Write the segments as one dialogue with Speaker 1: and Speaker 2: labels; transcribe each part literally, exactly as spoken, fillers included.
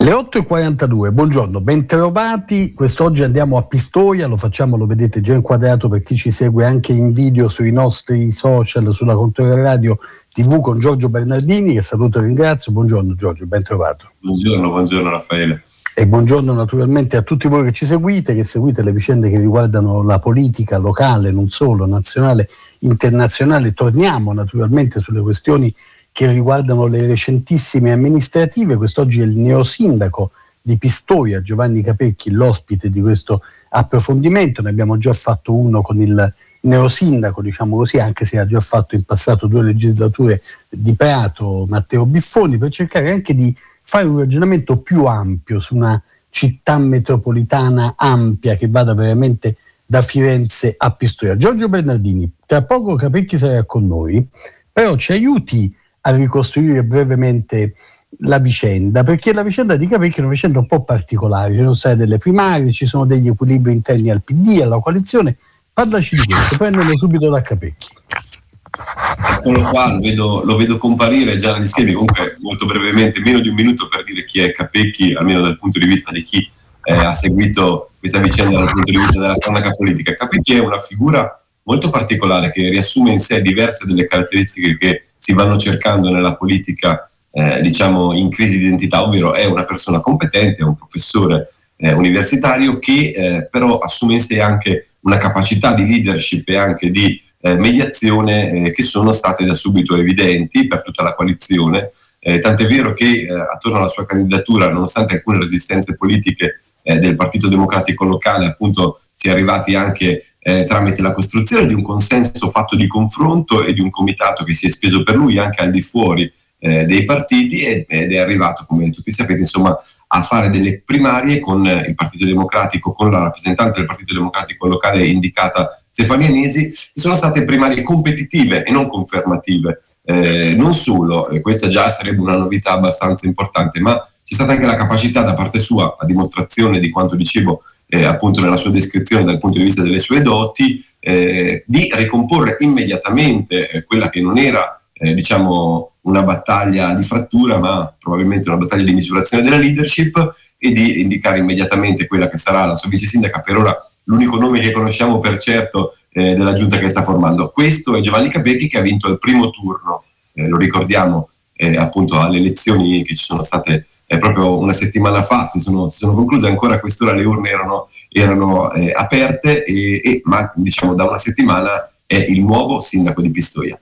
Speaker 1: Le otto e quarantadue, buongiorno, bentrovati. Quest'oggi andiamo a Pistoia, lo facciamo, lo vedete già inquadrato per chi ci segue anche in video sui nostri social, sulla Controradio tivù con Giorgio Bernardini, che saluto e ringrazio. Buongiorno Giorgio, bentrovato.
Speaker 2: Buongiorno, buongiorno Raffaele.
Speaker 1: E buongiorno naturalmente a tutti voi che ci seguite, che seguite le vicende che riguardano la politica locale, non solo, nazionale, internazionale. Torniamo naturalmente sulle questioni che riguardano le recentissime amministrative. Quest'oggi è il neosindaco di Pistoia, Giovanni Capecchi, l'ospite di questo approfondimento. Ne abbiamo già fatto uno con il neosindaco, diciamo così, anche se ha già fatto in passato due legislature di Prato, Matteo Biffoni, per cercare anche di fare un ragionamento più ampio su una città metropolitana ampia che vada veramente da Firenze a Pistoia. Giorgio Bernardini, tra poco Capecchi sarà con noi, però ci aiuti a ricostruire brevemente la vicenda, perché la vicenda di Capecchi è una vicenda un po' particolare. Ci sono state delle primarie, ci sono degli equilibri interni al P D, alla coalizione. Parlaci di questo, prendelo subito da Capecchi.
Speaker 2: Eccolo qua, lo vedo, lo vedo comparire già negli schemi. Comunque molto brevemente, meno di un minuto per dire chi è Capecchi, almeno dal punto di vista di chi eh, ha seguito questa vicenda dal punto di vista della cronaca politica. Capecchi è una figura molto particolare che riassume in sé diverse delle caratteristiche che si vanno cercando nella politica, eh, diciamo, in crisi di identità, ovvero è una persona competente, è un professore eh, universitario che eh, però assume in sé anche una capacità di leadership e anche di eh, mediazione eh, che sono state da subito evidenti per tutta la coalizione, eh, tant'è vero che eh, attorno alla sua candidatura, nonostante alcune resistenze politiche eh, del Partito Democratico locale, appunto si è arrivati anche Eh, tramite la costruzione di un consenso fatto di confronto e di un comitato che si è speso per lui anche al di fuori eh, dei partiti ed, ed è arrivato, come tutti sapete, insomma, a fare delle primarie con eh, il Partito Democratico, con la rappresentante del Partito Democratico locale indicata Stefania Nesi, che sono state primarie competitive e non confermative. Eh, non solo, e questa già sarebbe una novità abbastanza importante, ma c'è stata anche la capacità da parte sua, a dimostrazione di quanto dicevo Eh, appunto nella sua descrizione dal punto di vista delle sue doti, eh, di ricomporre immediatamente eh, quella che non era eh, diciamo una battaglia di frattura, ma probabilmente una battaglia di misurazione della leadership, e di indicare immediatamente quella che sarà la sua vice sindaca, per ora l'unico nome che conosciamo per certo eh, della giunta che sta formando. Questo è Giovanni Capecchi, che ha vinto il primo turno, eh, lo ricordiamo eh, appunto alle elezioni che ci sono state Eh, proprio una settimana fa, si sono, si sono concluse. Ancora a quest'ora le urne erano, erano eh, aperte, e, e, ma diciamo da una settimana è il nuovo sindaco di Pistoia.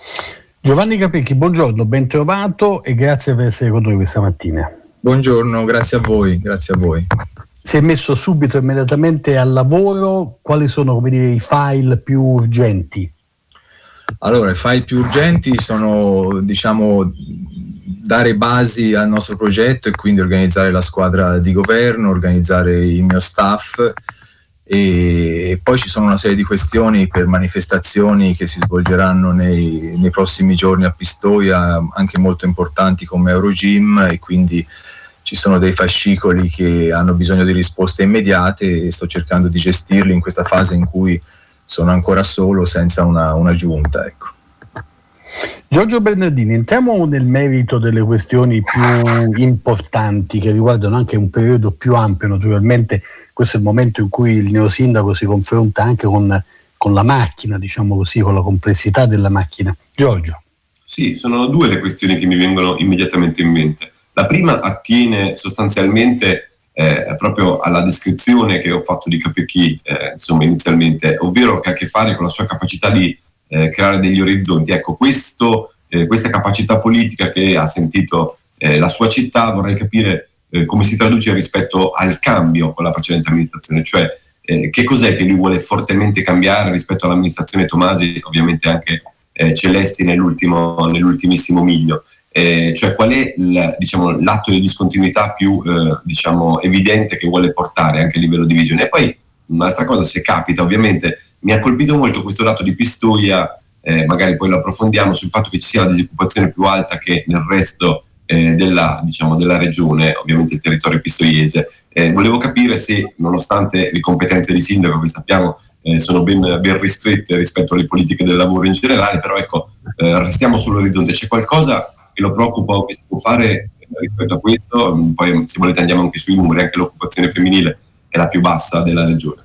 Speaker 1: Giovanni Capecchi, buongiorno, ben trovato e grazie per essere con noi questa mattina.
Speaker 3: Buongiorno, grazie a voi, grazie a voi.
Speaker 1: Si è messo subito immediatamente al lavoro. Quali sono, come dire, i file più urgenti?
Speaker 3: Allora, i file più urgenti sono, diciamo, dare basi al nostro progetto e quindi organizzare la squadra di governo, organizzare il mio staff, e poi ci sono una serie di questioni per manifestazioni che si svolgeranno nei, nei prossimi giorni a Pistoia, anche molto importanti come Eurogym, e quindi ci sono dei fascicoli che hanno bisogno di risposte immediate e sto cercando di gestirli in questa fase in cui sono ancora solo, senza una, una giunta, ecco.
Speaker 1: Giorgio Bernardini, entriamo nel merito delle questioni più importanti che riguardano anche un periodo più ampio. Naturalmente questo è il momento in cui il neosindaco si confronta anche con, con la macchina, diciamo così, con la complessità della macchina. Giorgio.
Speaker 2: Sì, sono due le questioni che mi vengono immediatamente in mente. La prima attiene sostanzialmente eh, proprio alla descrizione che ho fatto di Capecchi eh, insomma inizialmente, ovvero che ha a che fare con la sua capacità di Eh, creare degli orizzonti. Ecco, questo, eh, questa capacità politica che ha sentito eh, la sua città, vorrei capire eh, come si traduce rispetto al cambio con la precedente amministrazione, cioè eh, che cos'è che lui vuole fortemente cambiare rispetto all'amministrazione Tomasi, ovviamente anche eh, Celesti nell'ultimo, nell'ultimissimo miglio, eh, cioè qual è il, diciamo, l'atto di discontinuità più eh, diciamo, evidente che vuole portare anche a livello di visione. E poi un'altra cosa, se capita, ovviamente mi ha colpito molto questo dato di Pistoia, eh, magari poi lo approfondiamo, sul fatto che ci sia la disoccupazione più alta che nel resto eh, della, diciamo, della regione, ovviamente il territorio pistoiese. Eh, volevo capire se, nonostante le competenze di sindaco, che sappiamo eh, sono ben, ben ristrette rispetto alle politiche del lavoro in generale, però ecco, eh, restiamo sull'orizzonte. C'è qualcosa che lo preoccupa o che si può fare rispetto a questo. Poi se volete andiamo anche sui numeri, anche l'occupazione femminile è la più bassa della regione.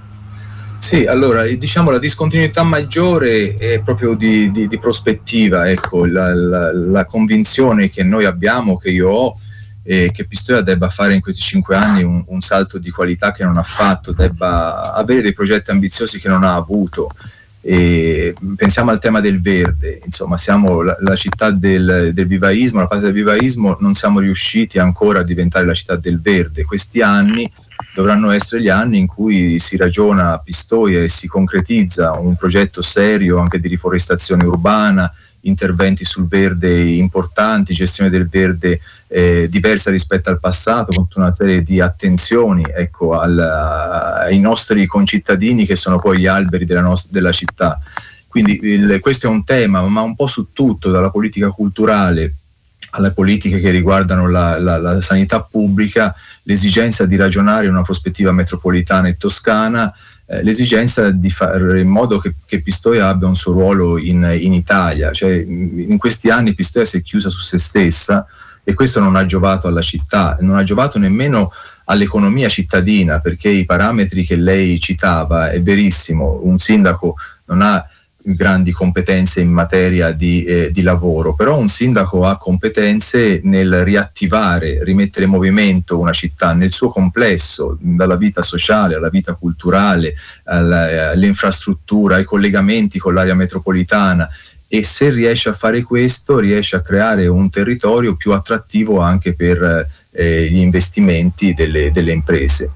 Speaker 3: Sì, allora diciamo la discontinuità maggiore è proprio di, di, di prospettiva, ecco, la, la, la convinzione che noi abbiamo, che io ho, è che Pistoia debba fare in questi cinque anni un, un salto di qualità che non ha fatto, debba avere dei progetti ambiziosi che non ha avuto. E pensiamo al tema del verde, insomma siamo la, la città del, del vivaismo, la parte del vivaismo, non siamo riusciti ancora a diventare la città del verde. Questi anni dovranno essere gli anni in cui si ragiona a Pistoia e si concretizza un progetto serio anche di riforestazione urbana, interventi sul verde importanti, gestione del verde eh, diversa rispetto al passato, con tutta una serie di attenzioni, ecco, al, ai nostri concittadini che sono poi gli alberi della, nostra, della città. Quindi il, questo è un tema, ma un po' su tutto, dalla politica culturale alle politiche che riguardano la, la, la sanità pubblica, l'esigenza di ragionare in una prospettiva metropolitana e toscana, eh, l'esigenza di fare in modo che, che Pistoia abbia un suo ruolo in, in Italia. Cioè, in questi anni Pistoia si è chiusa su se stessa e questo non ha giovato alla città, non ha giovato nemmeno all'economia cittadina, perché i parametri che lei citava, è verissimo, un sindaco non ha grandi competenze in materia di, eh, di lavoro, però un sindaco ha competenze nel riattivare, rimettere in movimento una città nel suo complesso, dalla vita sociale alla vita culturale, alla, all'infrastruttura, ai collegamenti con l'area metropolitana, e se riesce a fare questo riesce a creare un territorio più attrattivo anche per eh, gli investimenti delle, delle imprese.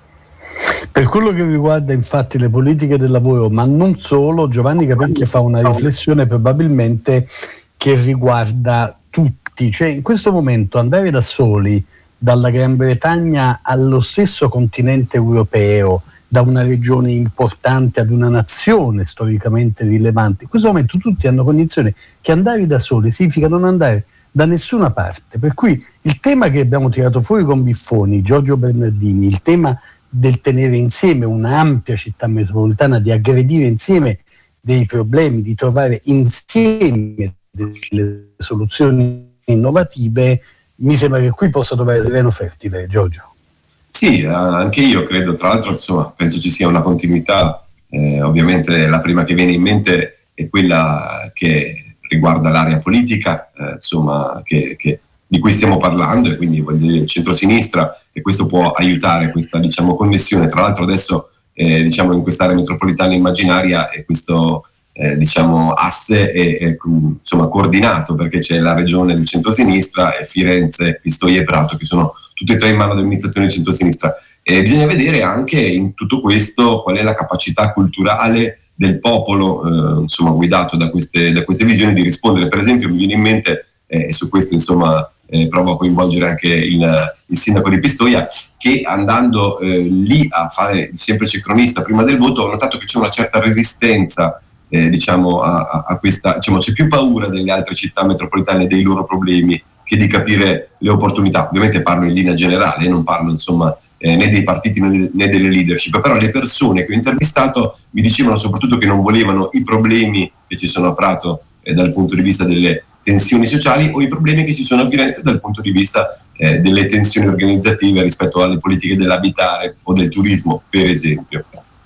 Speaker 1: Per quello che riguarda infatti le politiche del lavoro, ma non solo, Giovanni Capecchi fa una riflessione probabilmente che riguarda tutti. Cioè, in questo momento andare da soli dalla Gran Bretagna allo stesso continente europeo, da una regione importante ad una nazione storicamente rilevante, in questo momento tutti hanno cognizione che andare da soli significa non andare da nessuna parte. Per cui il tema che abbiamo tirato fuori con Biffoni, Giorgio Bernardini, il tema del tenere insieme un'ampia città metropolitana, di aggredire insieme dei problemi, di trovare insieme delle soluzioni innovative, mi sembra che qui possa trovare terreno fertile, Giorgio.
Speaker 2: Sì, anche io credo, tra l'altro insomma, penso ci sia una continuità, eh, ovviamente la prima che viene in mente è quella che riguarda l'area politica, eh, insomma, che, che di cui stiamo parlando, e quindi voglio dire il centro-sinistra, e questo può aiutare questa, diciamo, connessione. Tra l'altro adesso eh, diciamo in quest'area metropolitana immaginaria e questo eh, diciamo asse è, è insomma coordinato, perché c'è la regione del centro-sinistra e Firenze, Pistoia e Prato, che sono tutte e tre in mano all'amministrazione del centro-sinistra. E bisogna vedere anche in tutto questo qual è la capacità culturale del popolo, eh, insomma guidato da queste, da queste visioni, di rispondere. Per esempio mi viene in mente, e eh, su questo insomma eh, provo a coinvolgere anche il, il sindaco di Pistoia, che andando eh, lì a fare il semplice cronista prima del voto ho notato che c'è una certa resistenza eh, diciamo a, a questa, diciamo c'è più paura delle altre città metropolitane dei loro problemi che di capire le opportunità. Ovviamente parlo in linea generale, non parlo insomma eh, né dei partiti né, né delle leadership, però le persone che ho intervistato mi dicevano soprattutto che non volevano i problemi che ci sono a Prato eh, dal punto di vista delle tensioni sociali, o i problemi che ci sono a Firenze dal punto di vista eh, delle tensioni organizzative rispetto alle politiche dell'abitare o del turismo, per esempio.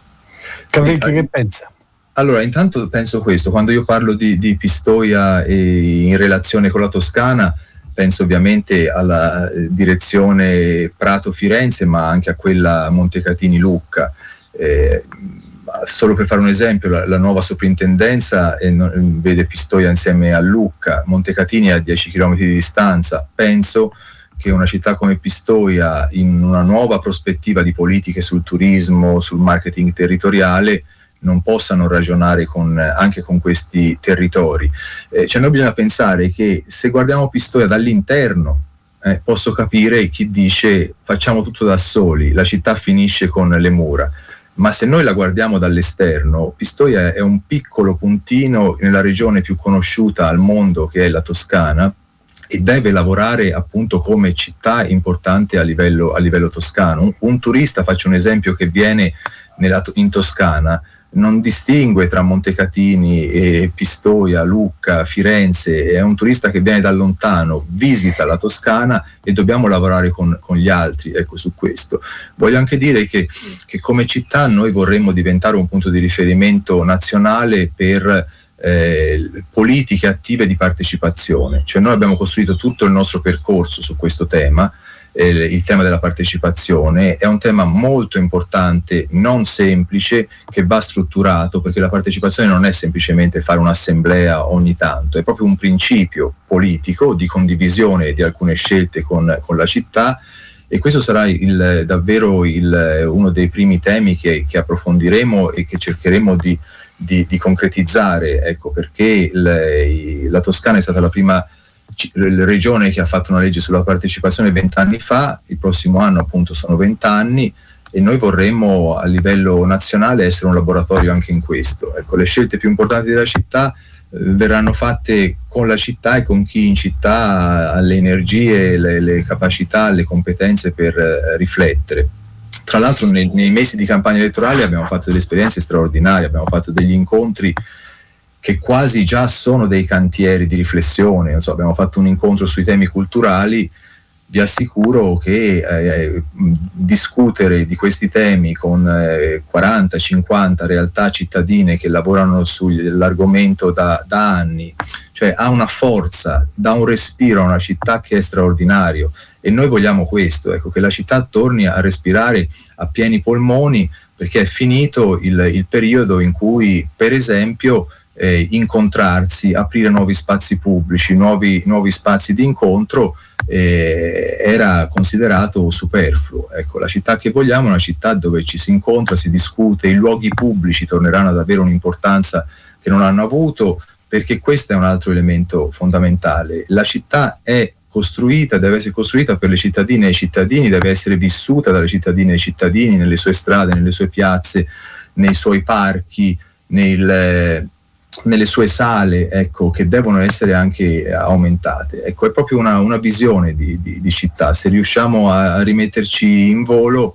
Speaker 1: Capecchi, che pensa?
Speaker 3: Allora, intanto penso questo, quando io parlo di, di Pistoia e in relazione con la Toscana, penso ovviamente alla direzione Prato-Firenze, ma anche a quella Montecatini-Lucca. Eh, solo per fare un esempio, la, la nuova soprintendenza eh, non, vede Pistoia insieme a Lucca, Montecatini è a dieci chilometri di distanza. Penso che una città come Pistoia, in una nuova prospettiva di politiche sul turismo, sul marketing territoriale, non possano ragionare con, anche con questi territori. Eh, cioè noi bisogna pensare che se guardiamo Pistoia dall'interno, eh, posso capire chi dice facciamo tutto da soli, la città finisce con le mura, ma se noi la guardiamo dall'esterno, Pistoia è un piccolo puntino nella regione più conosciuta al mondo, che è la Toscana, e deve lavorare appunto come città importante a livello, a livello toscano. Un, un turista, faccio un esempio, che viene nella, in Toscana, non distingue tra Montecatini e Pistoia, Lucca, Firenze, è un turista che viene da lontano, visita la Toscana e dobbiamo lavorare con, con gli altri, ecco, su questo. Voglio anche dire che, che come città noi vorremmo diventare un punto di riferimento nazionale per eh, politiche attive di partecipazione, cioè noi abbiamo costruito tutto il nostro percorso su questo tema. Il tema della partecipazione è un tema molto importante, non semplice, che va strutturato, perché la partecipazione non è semplicemente fare un'assemblea ogni tanto, è proprio un principio politico di condivisione di alcune scelte con, con la città, e questo sarà il, davvero il, uno dei primi temi che, che approfondiremo e che cercheremo di, di, di concretizzare, ecco, perché il, la Toscana è stata la prima la regione che ha fatto una legge sulla partecipazione vent'anni fa, il prossimo anno appunto sono vent'anni, e noi vorremmo a livello nazionale essere un laboratorio anche in questo. Ecco, le scelte più importanti della città eh, verranno fatte con la città e con chi in città ha le energie, le, le capacità, le competenze per eh, riflettere. Tra l'altro nei, nei mesi di campagna elettorale abbiamo fatto delle esperienze straordinarie, abbiamo fatto degli incontri che quasi già sono dei cantieri di riflessione. Non so, abbiamo fatto un incontro sui temi culturali, vi assicuro che eh, discutere di questi temi con eh, quaranta cinquanta realtà cittadine che lavorano sull'argomento da, da anni, cioè ha una forza, dà un respiro a una città che è straordinario, e noi vogliamo questo, ecco, che la città torni a respirare a pieni polmoni, perché è finito il, il periodo in cui, per esempio, Eh, incontrarsi, aprire nuovi spazi pubblici, nuovi, nuovi spazi di incontro eh, era considerato superfluo. Ecco, la città che vogliamo è una città dove ci si incontra, si discute, i luoghi pubblici torneranno ad avere un'importanza che non hanno avuto, perché questo è un altro elemento fondamentale. La città è costruita, deve essere costruita per le cittadine e i cittadini, deve essere vissuta dalle cittadine e i cittadini nelle sue strade, nelle sue piazze, nei suoi parchi, nel nelle sue sale, ecco, che devono essere anche aumentate. Ecco, è proprio una, una visione di, di, di città. Se riusciamo a, a rimetterci in volo,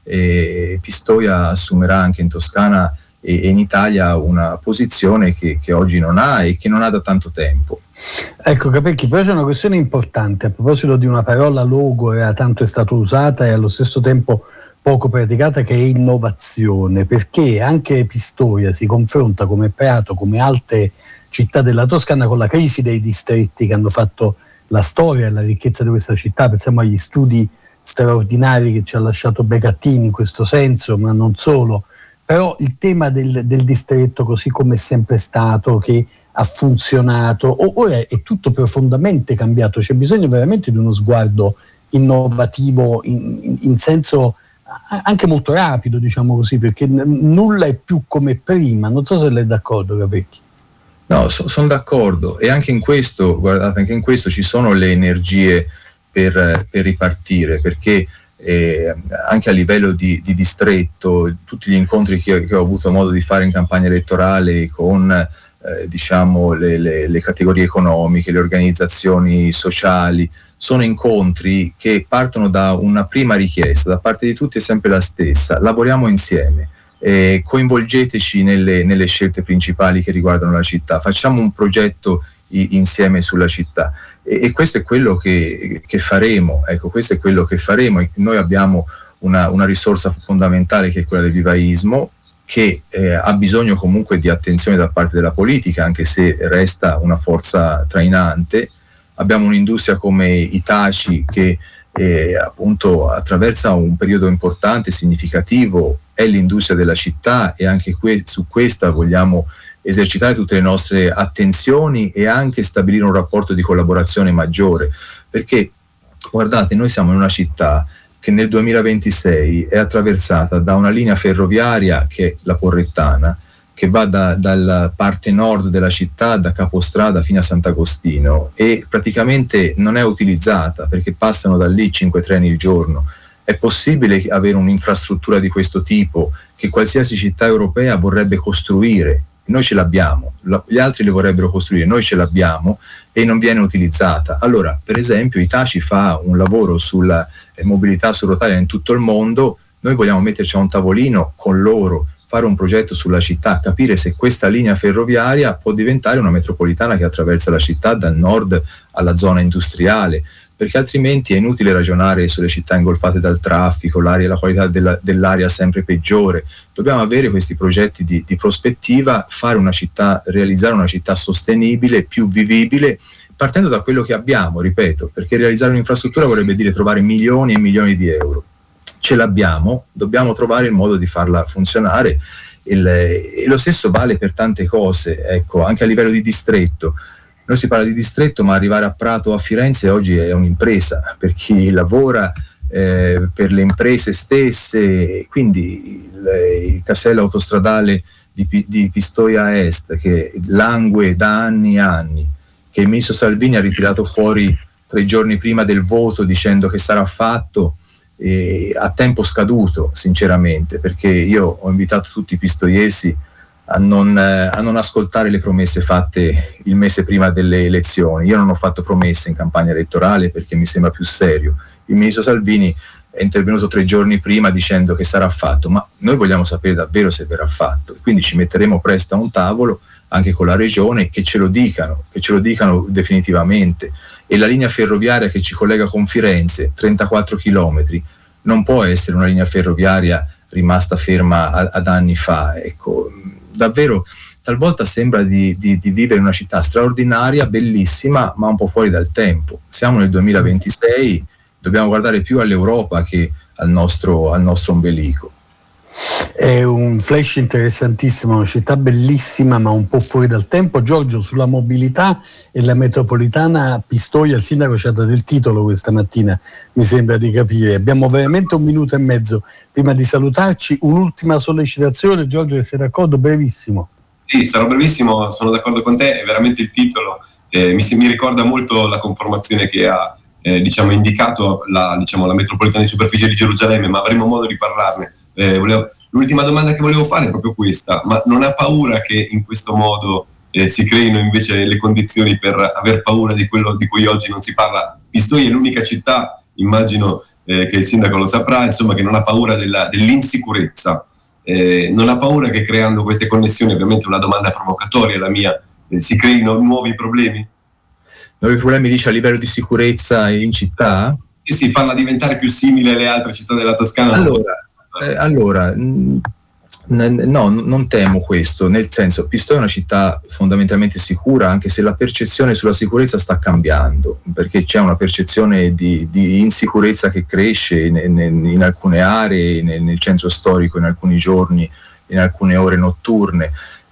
Speaker 3: eh, Pistoia assumerà anche in Toscana e, e in Italia una posizione che, che oggi non ha e che non ha da tanto tempo.
Speaker 1: Ecco, Capecchi, poi c'è una questione importante a proposito di una parola logora, tanto è stata usata e allo stesso tempo poco praticata, che è innovazione, perché anche Pistoia si confronta, come Prato, come altre città della Toscana, con la crisi dei distretti che hanno fatto la storia e la ricchezza di questa città. Pensiamo agli studi straordinari che ci ha lasciato Becattini in questo senso, ma non solo. Però il tema del, del distretto, così come è sempre stato, che ha funzionato, ora è tutto profondamente cambiato. C'è bisogno veramente di uno sguardo innovativo in, in, in senso anche molto rapido, diciamo così, perché n- nulla è più come prima. Non so se lei è d'accordo, Capecchi.
Speaker 3: No, so, sono d'accordo, e anche in questo, guardate, anche in questo ci sono le energie per, per ripartire, perché eh, anche a livello di, di distretto, tutti gli incontri che, che ho avuto modo di fare in campagna elettorale con eh, diciamo le, le, le categorie economiche, le organizzazioni sociali, sono incontri che partono da una prima richiesta, da parte di tutti è sempre la stessa: lavoriamo insieme, eh, coinvolgeteci nelle, nelle scelte principali che riguardano la città, facciamo un progetto i, insieme sulla città, e, e questo è quello che, che faremo, ecco, questo è quello che faremo. Noi abbiamo una, una risorsa fondamentale che è quella del vivaismo, che eh, ha bisogno comunque di attenzione da parte della politica, anche se resta una forza trainante. Abbiamo un'industria come i Taci che eh, appunto attraversa un periodo importante, significativo, è l'industria della città, e anche que- su questa vogliamo esercitare tutte le nostre attenzioni e anche stabilire un rapporto di collaborazione maggiore, perché guardate, noi siamo in una città che nel duemilaventisei è attraversata da una linea ferroviaria, che è la Porrettana, che va da, dalla parte nord della città, da Capostrada fino a Sant'Agostino, e praticamente non è utilizzata perché passano da lì cinque treni il giorno. È possibile avere un'infrastruttura di questo tipo che qualsiasi città europea vorrebbe costruire? Noi ce l'abbiamo, gli altri le vorrebbero costruire, noi ce l'abbiamo e non viene utilizzata. Allora, per esempio, Itaci fa un lavoro sulla mobilità su rotaia in tutto il mondo. Noi vogliamo metterci a un tavolino con loro fare un progetto sulla città, capire se questa linea ferroviaria può diventare una metropolitana che attraversa la città dal nord alla zona industriale, perché altrimenti è inutile ragionare sulle città ingolfate dal traffico, l'aria, la qualità della, dell'aria sempre peggiore. Dobbiamo avere questi progetti di, di prospettiva, fare una città, realizzare una città sostenibile, più vivibile, partendo da quello che abbiamo, ripeto, perché realizzare un'infrastruttura vorrebbe dire trovare milioni e milioni di euro. Ce l'abbiamo, dobbiamo trovare il modo di farla funzionare. Il, e lo stesso vale per tante cose, ecco, anche a livello di distretto. Noi si parla di distretto, ma arrivare a Prato o a Firenze oggi è un'impresa per chi lavora, eh, per le imprese stesse. Quindi il, il casello autostradale di, di Pistoia Est, che langue da anni e anni, che il ministro Salvini ha ritirato fuori tre giorni prima del voto dicendo che sarà fatto, eh, a tempo scaduto, sinceramente, perché io ho invitato tutti i pistoiesi a non, eh, a non ascoltare le promesse fatte il mese prima delle elezioni. Io non ho fatto promesse in campagna elettorale perché mi sembra più serio. Il ministro Salvini è intervenuto tre giorni prima dicendo che sarà fatto, ma noi vogliamo sapere davvero se verrà fatto, quindi ci metteremo presto a un tavolo anche con la regione, che ce lo dicano, che ce lo dicano definitivamente. E la linea ferroviaria che ci collega con Firenze, trentaquattro chilometri, non può essere una linea ferroviaria rimasta ferma a, ad anni fa. Ecco, davvero talvolta sembra di, di, di vivere in una città straordinaria, bellissima, ma un po' fuori dal tempo. Siamo nel duemilaventisei, dobbiamo guardare più all'Europa che al nostro, al nostro ombelico.
Speaker 1: È un flash interessantissimo, una città bellissima ma un po' fuori dal tempo. Giorgio, sulla mobilità e la metropolitana Pistoia, il sindaco ci ha dato il titolo questa mattina, mi sembra di capire. Abbiamo veramente un minuto e mezzo prima di salutarci. Un'ultima sollecitazione, Giorgio, se sei d'accordo, brevissimo.
Speaker 2: Sì, sarò brevissimo, sono d'accordo con te, è veramente il titolo, eh, mi, mi ricorda molto la conformazione che ha eh, diciamo, indicato la, diciamo, la metropolitana di superficie di Gerusalemme, ma avremo modo di parlarne. Eh, volevo, l'ultima domanda che volevo fare è proprio questa: ma non ha paura che in questo modo eh, si creino invece le condizioni per aver paura di quello di cui oggi non si parla? Pistoia è l'unica città, immagino eh, che il sindaco lo saprà, insomma, che non ha paura della, dell'insicurezza, eh, non ha paura che creando queste connessioni, ovviamente una domanda provocatoria la mia, eh, si creino nuovi problemi?
Speaker 3: Nuovi problemi dice a livello di sicurezza in città?
Speaker 2: Sì, sì, farla diventare più simile alle altre città della Toscana.
Speaker 3: Allora, Eh, allora, n- n- no, non temo questo, nel senso, Pistoia è una città fondamentalmente sicura, anche se la percezione sulla sicurezza sta cambiando, perché c'è una percezione di, di insicurezza che cresce in, in, in alcune aree, nel, nel centro storico, in alcuni giorni, in alcune ore notturne.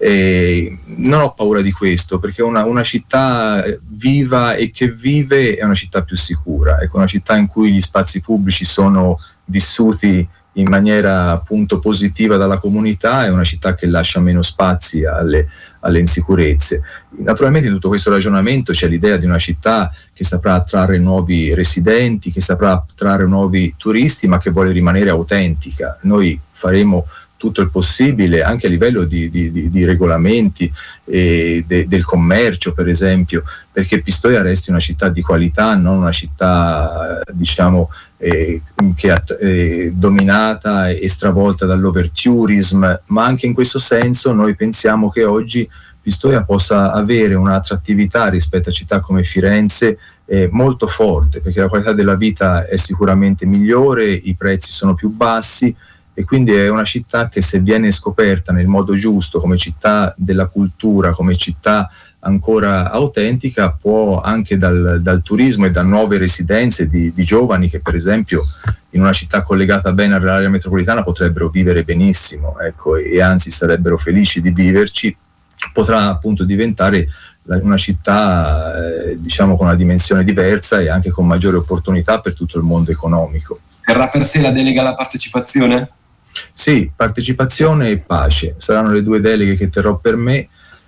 Speaker 3: E non ho paura di questo, perché una, una città viva e che vive è una città più sicura, ecco, una città in cui gli spazi pubblici sono vissuti in maniera appunto positiva dalla comunità, è una città che lascia meno spazi alle, alle insicurezze. Naturalmente in tutto questo ragionamento c'è l'idea di una città che saprà attrarre nuovi residenti, che saprà attrarre nuovi turisti, ma che vuole rimanere autentica. Noi faremo tutto il possibile anche a livello di, di, di, di regolamenti e de, del commercio, per esempio, perché Pistoia resti una città di qualità, non una città diciamo eh, che è eh, dominata e stravolta dall'overtourism, ma anche in questo senso noi pensiamo che oggi Pistoia possa avere un'attrattività rispetto a città come Firenze eh, molto forte, perché la qualità della vita è sicuramente migliore, i prezzi sono più bassi, e quindi è una città che, se viene scoperta nel modo giusto come città della cultura, come città ancora autentica, può anche dal, dal turismo e da nuove residenze di, di giovani che per esempio in una città collegata bene all'area metropolitana potrebbero vivere benissimo, ecco, e anzi sarebbero felici di viverci, potrà appunto diventare una città eh, diciamo con una dimensione diversa e anche con maggiori opportunità per tutto il mondo economico.
Speaker 2: Terrà per sé la delega alla partecipazione?
Speaker 3: Sì, partecipazione e pace saranno le due deleghe che terrò per me,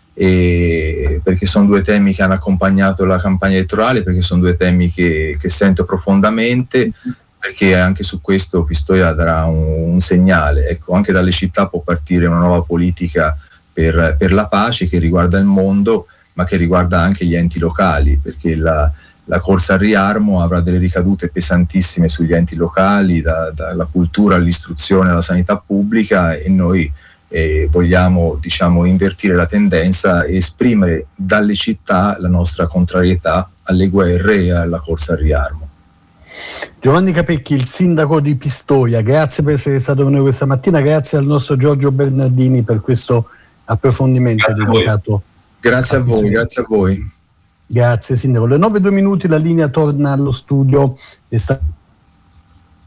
Speaker 3: e perché sono due temi che hanno accompagnato la campagna elettorale, perché sono due temi che, che sento profondamente, perché anche su questo Pistoia darà un, un segnale. Ecco, anche dalle città può partire una nuova politica per, per la pace che riguarda il mondo, ma che riguarda anche gli enti locali, perché la La corsa al riarmo avrà delle ricadute pesantissime sugli enti locali, da, dalla cultura all'istruzione alla sanità pubblica, e noi e vogliamo, diciamo, invertire la tendenza e esprimere dalle città la nostra contrarietà alle guerre e alla corsa al riarmo.
Speaker 1: Giovanni Capecchi, il sindaco di Pistoia, grazie per essere stato con noi questa mattina, grazie al nostro Giorgio Bernardini per questo approfondimento
Speaker 2: Grazie
Speaker 1: dedicato.
Speaker 3: Grazie a, a voi,
Speaker 1: Pistoia. Grazie a voi. Grazie sindaco. Le nove e due minuti, la linea torna allo studio. È sta-